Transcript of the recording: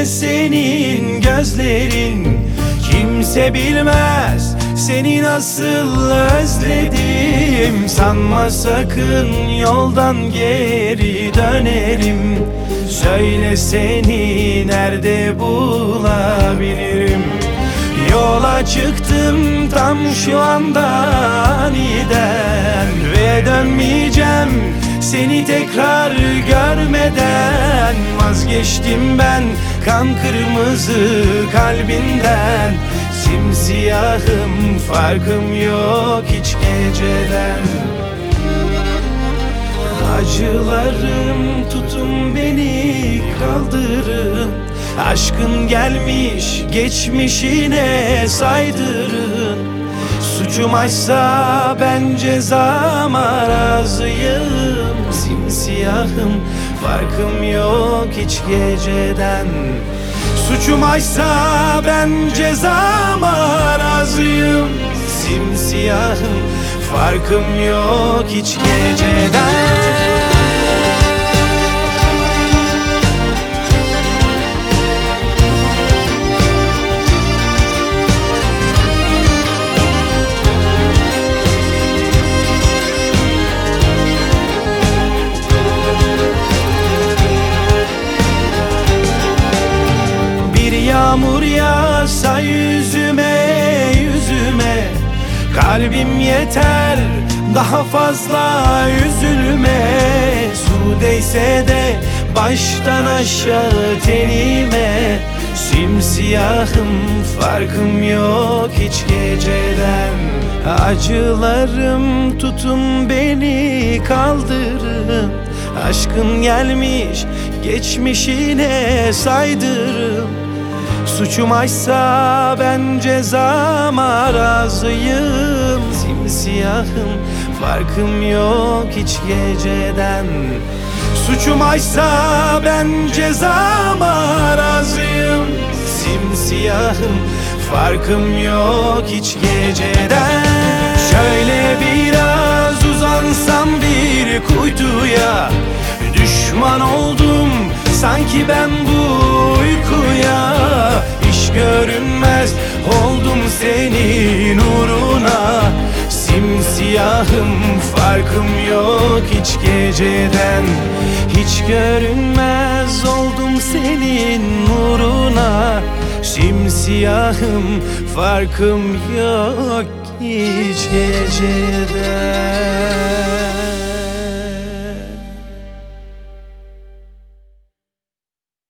Şöyle senin gözlerin, kimse bilmez seni nasıl özledim. Sanma sakın yoldan geri dönerim. Söyle seni nerede bulabilirim? Yola çıktım tam şu anda aniden, ve dönmeyeceğim seni tekrar görmeden. Vazgeçtim ben kan kırmızı kalbinden. Simsiyahım, farkım yok hiç geceden. Acılarım tutun beni kaldırın. Aşkın gelmiş geçmişine saydırın. Suçum açsa ben cezama razıyım. Simsiyahım, farkım yok hiç geceden. Suçum açsa ben cezama razıyım. Simsiyahım, farkım yok hiç geceden. Yağmur yağsa yüzüme, yüzüme, kalbim yeter daha fazla üzülme. Su değse de baştan aşağı tenime. Simsiyahım, farkım yok hiç geceden. Acılarım tutun beni kaldırın. Aşkın gelmiş geçmişine saydırın. Suçum açsa ben cezama razıyım. Simsiyahım, farkım yok hiç geceden. Suçum açsa ben cezama razıyım. Simsiyahım, farkım yok hiç geceden. Şöyle biraz uzansam bir kuytuya, düşman oldum sanki ben bu uykuya. İş görünmez oldum senin uğruna. Simsiyahım, farkım yok hiç geceden. Hiç görünmez oldum senin uğruna. Simsiyahım, farkım yok hiç geceden.